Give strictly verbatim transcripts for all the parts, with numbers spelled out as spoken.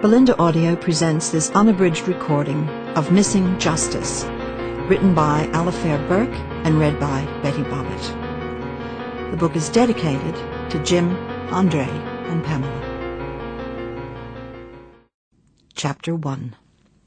Belinda Audio presents this unabridged recording of Missing Justice, written by Alifair Burke and read by Betty Bobbitt. The book is dedicated to Jim, Andre, and Pamela. Chapter one.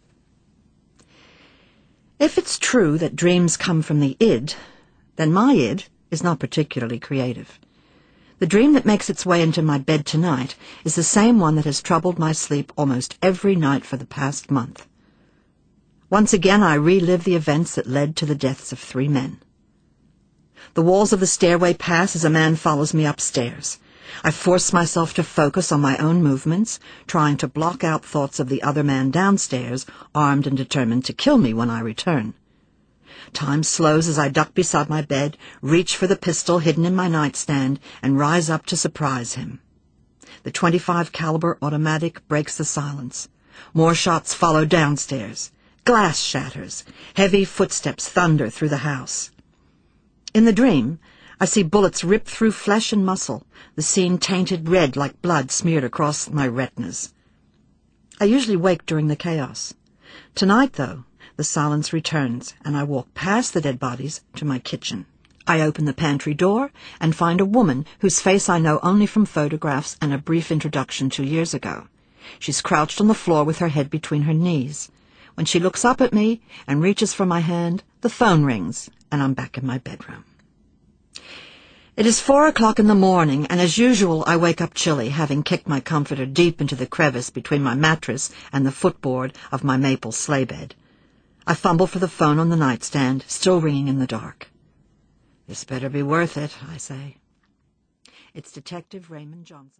If it's true that dreams come from the id, then my id is not particularly creative. The dream that makes its way into my bed tonight is the same one that has troubled my sleep almost every night for the past month. Once again I relive the events that led to the deaths of three men. The walls of the stairway pass as a man follows me upstairs. I force myself to focus on my own movements, trying to block out thoughts of the other man downstairs, armed and determined to kill me when I return. Time slows as I duck beside my bed, reach for the pistol hidden in my nightstand, and rise up to surprise him. The twenty-five caliber automatic breaks the silence. More shots follow downstairs. Glass shatters. Heavy footsteps thunder through the house. In the dream, I see bullets rip through flesh and muscle, the scene tainted red like blood smeared across my retinas. I usually wake during the chaos. Tonight, though, the silence returns, and I walk past the dead bodies to my kitchen. I open the pantry door and find a woman whose face I know only from photographs and a brief introduction two years ago. She's crouched on the floor with her head between her knees. When she looks up at me and reaches for my hand, the phone rings, and I'm back in my bedroom. It is four o'clock in the morning, and as usual I wake up chilly, having kicked my comforter deep into the crevice between my mattress and the footboard of my maple sleigh bed. I fumble for the phone on the nightstand, still ringing in the dark. "This better be worth it," I say. It's Detective Raymond Johnson.